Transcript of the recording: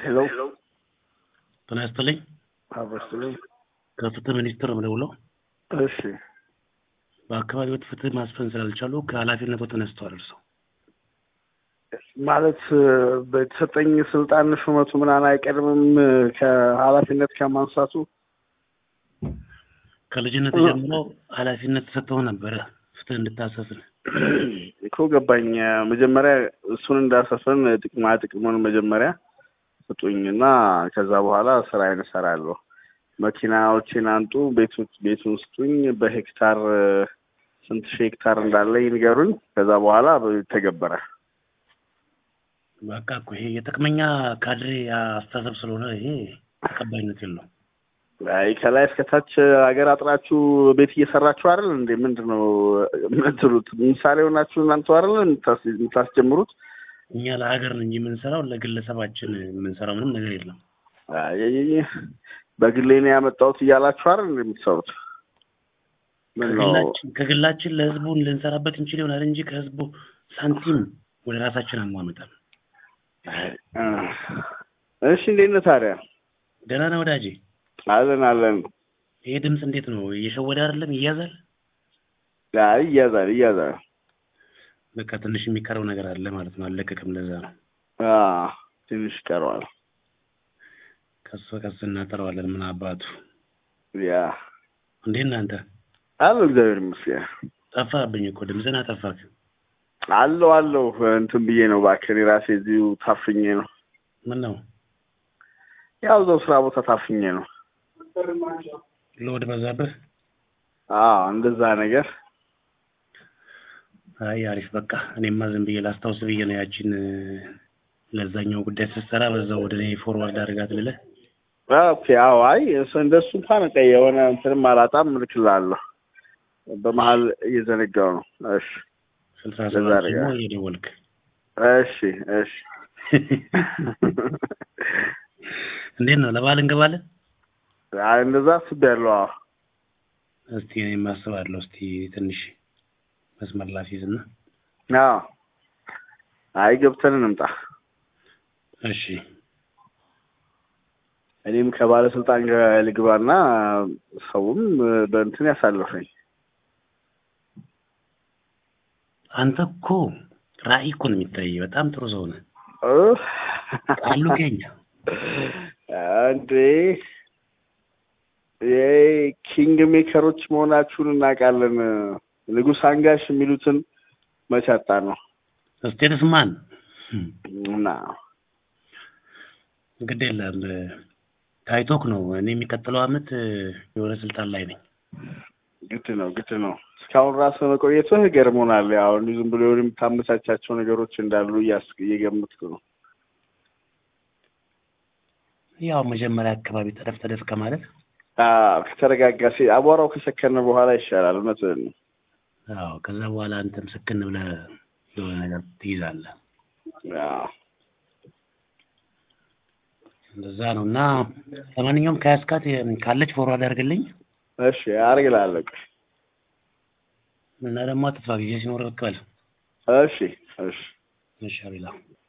ሄሎ ጤና ይስጥልኝ። አብረስልኝ። ከፍትህ ሚኒስቴር ነው። እሺ በአካባቢው ፍትህ ማስፈን ስላልቻሉ ከኃላፊነቱ ተነስተዋል። እርሶ ማለት በተሰጠኝ ስልጣን ሹመቱ ምናምን አይቀርምም ከኃላፊነት ከማንሳቱ? ከልጅነት ጀምሮ ኃላፊነት ተሰጥተው ነበረ ፍትህ እንድታሰፍን እኮ ገባኝ። መጀመሪያ እሱን እንዳሰፍን ጥቅሙን መጀመሪያ ስጡኝና ከዛ በኋላ ስራዬን እሰራለሁ። መኪናዎችን አንጡ፣ ቤቱን ስጡኝ፣ በሄክታር ስንት ሄክታር እንዳለ ይንገሩኝ። ከዛ በኋላ ተገበረ። በቃ እኮ ይሄ የጥቅመኛ ካድሬ አስተሳሰብ ስለሆነ ይሄ ተቀባይነት የለውም። አይ ከላይ እስከታች ሀገር አጥራችሁ ቤት እየሰራችሁ አይደል እንዴ? ምንድነው የምትሉት? ምሳሌ ሆናችሁ እናንተ አይደል የምታስጀምሩት? እኛ ለሀገር ነው እንጂ የምንሰራው ለግለሰባችን የምንሰራው ምንም ነገር የለም። አይ በግሌ ነው ያመጣሁት እያላችሁ አይደል የምትሰሩት? ከግላችን ለህዝቡ ልንሰራበት እንችል ይሆናል እንጂ ከህዝቡ ሳንቲም ወደ ራሳችን አናመጣም። እሺ እንዴት ነህ ታዲያ? ደህና ነህ ወዳጄ? አለን። ይሄ ድምጽ እንዴት ነው? እየሸወደ አይደለም? ይያዛል? አይ ይያዛል። በቃ ትንሽ የሚቀረው ነገር አለ ማለት ነው። አለቀቅም። ለዛ ነው ትንሽ ቀረዋል። ከስ እናጠራዋለን። ምን አባቱ ያ እንዴት ነህ አንተ? አለሁ እግዚአብሔር ይመስገን። ጠፋብኝ እኮ ድምፅህን አጠፋክ። አለሁ እንትን ብዬ ነው እባክህ። ራሴ እዚሁ ታፍኜ ነው። ምን ነው? ያው እዛው ስራ ቦታ ታፍኜ ነው። ሎድ በዛብህ? እንደዛ ነገር። አይ አሪፍ። በቃ እኔማ ዝም ብዬ ላስታውስ ብዬ ነው ያቺን ለዛኛው ጉዳይ ስትሰራ በዛው ወደ እኔ ፎርዋርድ አድርጋት ልልህ። ኦኬ አይ እንደሱ እንኳን የሆነ እንትንም አላጣም እልክልሃለሁ። በመሀል እየዘነጋው ነው። እሺ 67 ደግሞ እየደወልክ። እሺ እንዴት ነው? ለበዓል እንገባለን? እንደዛ አስቤያለሁ። እስቲ እኔም አስባለሁ። እስቲ ትንሽ መስመር ላስይዝና አይ ገብተን እንምጣ። እሺ እኔም ከባለስልጣን ጋር ልግባና ሰውም በእንትን ያሳልፈኝ። አንተ እኮ ራዕይ እኮ ነው የሚታይ። በጣም ጥሩ ሰው ነህ። ቃሉ ከኛ አንዴ ኪንግ ሜከሮች መሆናችሁን እናውቃለን። ንጉስ አንጋሽ የሚሉትን መቻጣ ነው። ስቴትስማን እና እንግዲህ ታይቶክ ነው። እኔ የሚቀጥለው አመት የሆነ ስልጣን ላይ ነኝ። ግድ ነው። እስካሁን ራስ መቆየትህ ገርሞናል። ያው ዝም ብሎ የምታመቻቻቸው ነገሮች እንዳሉ እየገመትኩ ነው። ያው መጀመሪያ አካባቢ ተደፍ ከማለት ከተረጋጋሲ አቧራው ከሰከነ በኋላ ይሻላል። እውነትህን ነው። ከዛ በኋላ አንተም ስክን ብለህ የሆነ ነገር ትይዛለህ። እንደዛ ነው። እና ለማንኛውም ከያስካት ካለች ፎርዋርድ አድርግልኝ። እሺ አድርግልሃለሁ። እና ደግሞ አጥፋ ጊዜ ሲኖር በቃ። እሺ አቤላ